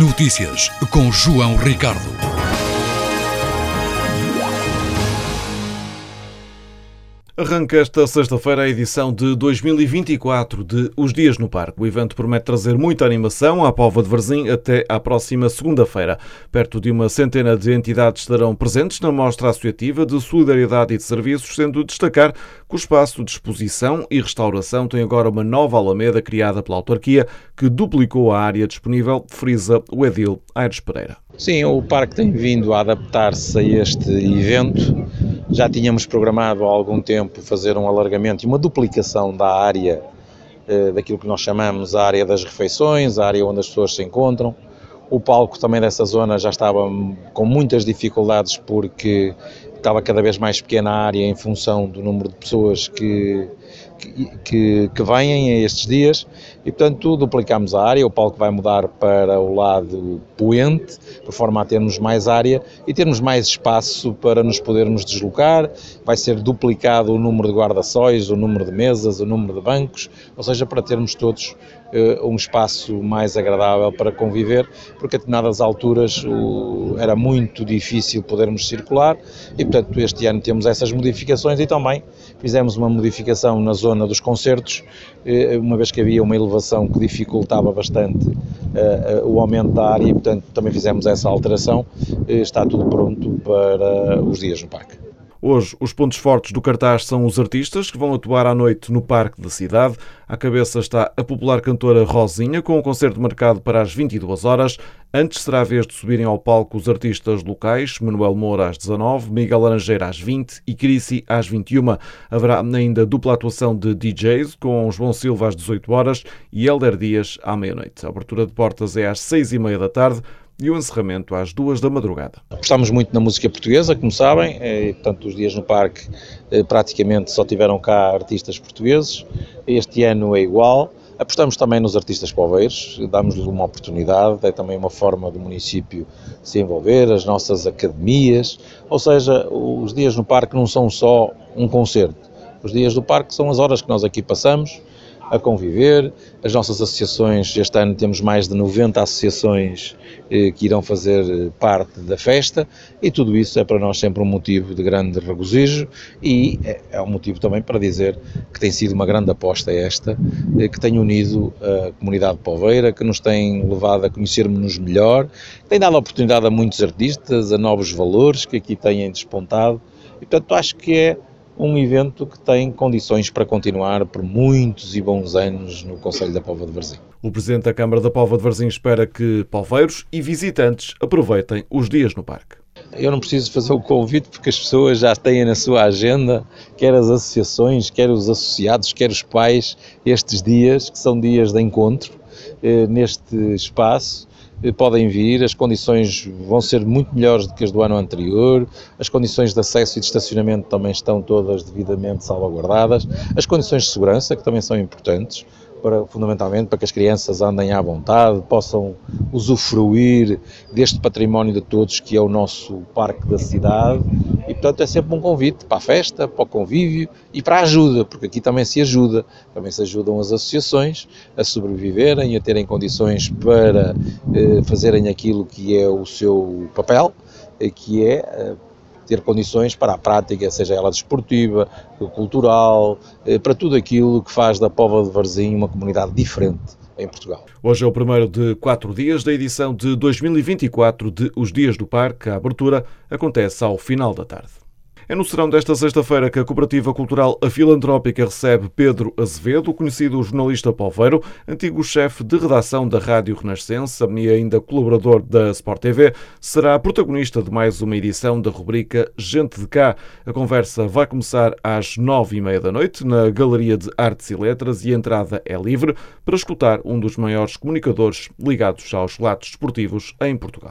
Notícias com João Ricardo. Arranca esta sexta-feira a edição de 2024 de Os Dias no Parque. O evento promete trazer muita animação à Póvoa de Varzim até à próxima segunda-feira. Perto de uma centena de entidades estarão presentes na mostra associativa de solidariedade e de serviços, sendo de destacar que o espaço de exposição e restauração tem agora uma nova alameda criada pela autarquia que duplicou a área disponível, frisa o edil Aires Pereira. Sim, o parque tem vindo a adaptar-se a este evento. Já tínhamos programado há algum tempo fazer um alargamento e uma duplicação da área, daquilo que nós chamamos a área das refeições, a área onde as pessoas se encontram. O palco também dessa zona já estava com muitas dificuldades porque estava cada vez mais pequena a área em função do número de pessoas que vêm a estes dias e, portanto, duplicámos a área. O palco vai mudar para o lado poente, de forma a termos mais área e termos mais espaço para nos podermos deslocar. Vai ser duplicado o número de guarda-sóis, o número de mesas, o número de bancos, ou seja, para termos todos um espaço mais agradável para conviver, porque a determinadas alturas era muito difícil podermos circular e, portanto, este ano temos essas modificações e também fizemos uma modificação na zona dos concertos, uma vez que havia uma elevação que dificultava bastante o aumento da área e, portanto, também fizemos essa alteração. Está tudo pronto para os dias no parque. Hoje, os pontos fortes do cartaz são os artistas que vão atuar à noite no Parque da Cidade. À cabeça está a popular cantora Rosinha, com um concerto marcado para as 22 horas. Antes será a vez de subirem ao palco os artistas locais, Manuel Moura às 19, Miguel Laranjeira às 20 e Crisi às 21. Haverá ainda dupla atuação de DJs, com João Silva às 18 horas e Hélder Dias à meia-noite. A abertura de portas é às 6h30 da tarde. E o encerramento às 2 da madrugada. Gostamos muito na música portuguesa, como sabem, e, portanto, os dias no parque praticamente só tiveram cá artistas portugueses. Este ano é igual. Apostamos também nos artistas poveiros, damos-lhes uma oportunidade, é também uma forma do município se envolver, as nossas academias, ou seja, os dias no parque não são só um concerto. Os dias do parque são as horas que nós aqui passamos a conviver. As nossas associações, este ano temos mais de 90 associações que irão fazer parte da festa e tudo isso é para nós sempre um motivo de grande regozijo e é um motivo também para dizer que tem sido uma grande aposta esta, que tem unido a comunidade poveira, que nos tem levado a conhecermos-nos melhor, tem dado oportunidade a muitos artistas, a novos valores que aqui têm despontado e, portanto, acho que é um evento que tem condições para continuar por muitos e bons anos no Concelho da Póvoa de Varzim. O Presidente da Câmara da Póvoa de Varzim espera que poveiros e visitantes aproveitem os dias no parque. Eu não preciso fazer o convite porque as pessoas já têm na sua agenda, quer as associações, quer os associados, quer os pais, estes dias, que são dias de encontro neste espaço. Podem vir, as condições vão ser muito melhores do que as do ano anterior, as condições de acesso e de estacionamento também estão todas devidamente salvaguardadas, as condições de segurança, que também são importantes, fundamentalmente para que as crianças andem à vontade, possam usufruir deste património de todos que é o nosso Parque da Cidade e, portanto, é sempre um convite para a festa, para o convívio e para a ajuda, porque aqui também se ajudam as associações a sobreviverem, a terem condições para fazerem aquilo que é o seu papel, que é ter condições para a prática, seja ela desportiva, cultural, para tudo aquilo que faz da Póvoa de Varzim uma comunidade diferente em Portugal. Hoje é o primeiro de 4 dias da edição de 2024 de Os Dias do Parque. A abertura acontece ao final da tarde. É no serão desta sexta-feira que a Cooperativa Cultural A Filantrópica recebe Pedro Azevedo, conhecido jornalista poveiro, antigo chefe de redação da Rádio Renascença e ainda colaborador da Sport TV, será protagonista de mais uma edição da rubrica Gente de Cá. A conversa vai começar às 9h30 da noite na Galeria de Artes e Letras e a entrada é livre para escutar um dos maiores comunicadores ligados aos relatos desportivos em Portugal.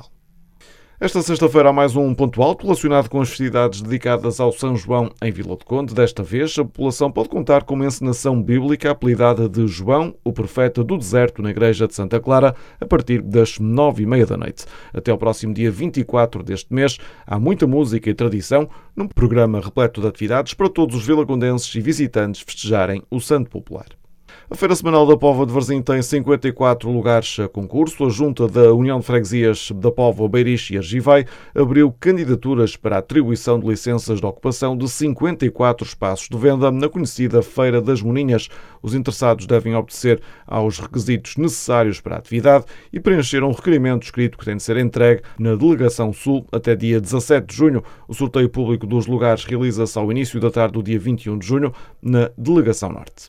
Esta sexta-feira há mais um ponto alto relacionado com as festividades dedicadas ao São João em Vila de Conde. Desta vez, a população pode contar com uma encenação bíblica apelidada de João, o Profeta do Deserto, na Igreja de Santa Clara, a partir das 9h30 da noite. Até ao próximo dia 24 deste mês, há muita música e tradição num programa repleto de atividades para todos os vilacondenses e visitantes festejarem o Santo Popular. A Feira Semanal da Póvoa de Varzim tem 54 lugares a concurso. A Junta da União de Freguesias da Póvoa, Beirixe e Argivai abriu candidaturas para a atribuição de licenças de ocupação de 54 espaços de venda na conhecida Feira das Moninhas. Os interessados devem obedecer aos requisitos necessários para a atividade e preencher um requerimento escrito que tem de ser entregue na Delegação Sul até dia 17 de junho. O sorteio público dos lugares realiza-se ao início da tarde do dia 21 de junho na Delegação Norte.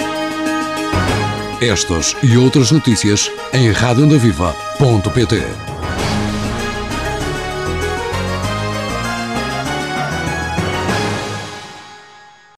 Estas e outras notícias em radioondaviva.pt.